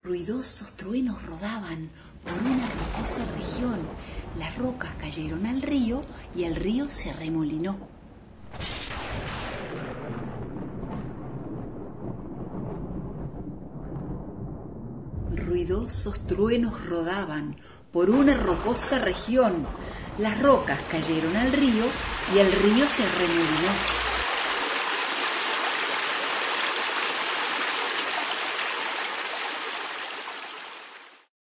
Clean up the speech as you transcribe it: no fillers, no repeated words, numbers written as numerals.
Ruidosos truenos rodaban por una rocosa región. Las rocas cayeron al río y el río se arremolinó. Ruidosos truenos rodaban por una rocosa región. Las rocas cayeron al río y el río se arremolinó.